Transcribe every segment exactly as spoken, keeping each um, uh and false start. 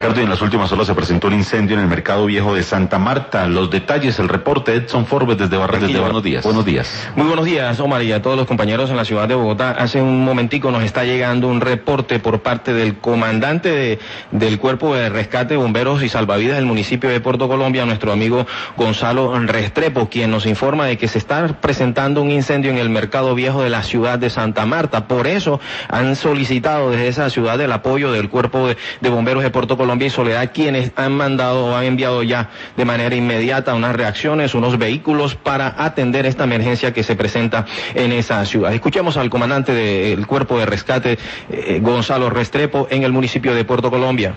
Y en las últimas horas se presentó un incendio en el Mercado Viejo de Santa Marta. Los detalles, el reporte, Edson Forbes desde Barranquilla. Buenos días. Buenos días. Muy buenos días, Omar, y a todos los compañeros en la ciudad de Bogotá. Hace un momentico nos está llegando un reporte por parte del comandante de, del Cuerpo de Rescate, Bomberos y Salvavidas del municipio de Puerto Colombia, nuestro amigo Gonzalo Restrepo, quien nos informa de que se está presentando un incendio en el Mercado Viejo de la ciudad de Santa Marta. Por eso han solicitado desde esa ciudad el apoyo del Cuerpo de, de Bomberos de Puerto Colombia y Soledad, quienes han mandado o han enviado ya de manera inmediata unas reacciones, unos vehículos para atender esta emergencia que se presenta en esa ciudad. Escuchemos al comandante del Cuerpo de Rescate, eh, Gonzalo Restrepo, en el municipio de Puerto Colombia.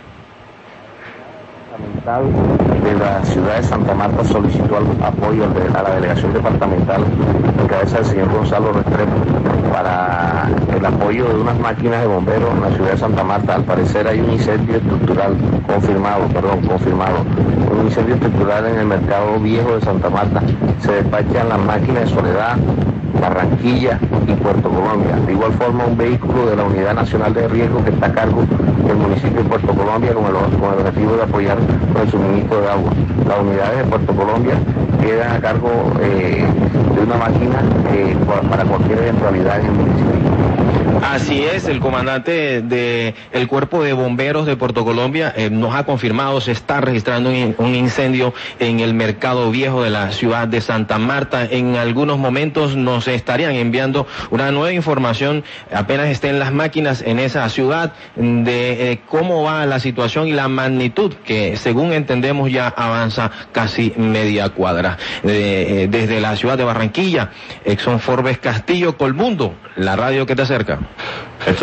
De la ciudad de Santa Marta solicitó apoyo a la delegación departamental en cabeza del señor Gonzalo Restrepo para el apoyo de unas máquinas de bomberos en la ciudad de Santa Marta. Al parecer hay un incendio estructural confirmado, perdón, confirmado, un incendio estructural en el Mercado Viejo de Santa Marta. Se despachan las máquinas de Soledad, Barranquilla y Puerto Colombia. De igual forma, un vehículo de la Unidad Nacional de Riesgo que está a cargo del municipio de Puerto Colombia con el, con el objetivo de apoyar con el suministro de agua. Las unidades de Puerto Colombia quedan a cargo eh, de una máquina eh, para cualquier eventualidad en el municipio. Así es, el comandante del Cuerpo de Bomberos de Puerto Colombia eh, nos ha confirmado, se está registrando un, un incendio en el Mercado Viejo de la ciudad de Santa Marta. En algunos momentos nos estarían enviando una nueva información, apenas estén las máquinas en esa ciudad, de eh, cómo va la situación y la magnitud que, según entendemos, ya avanza casi media cuadra. Eh, eh, desde la ciudad de Barranquilla, Edson Forbes Castillo, Colmundo, la radio que te acerca.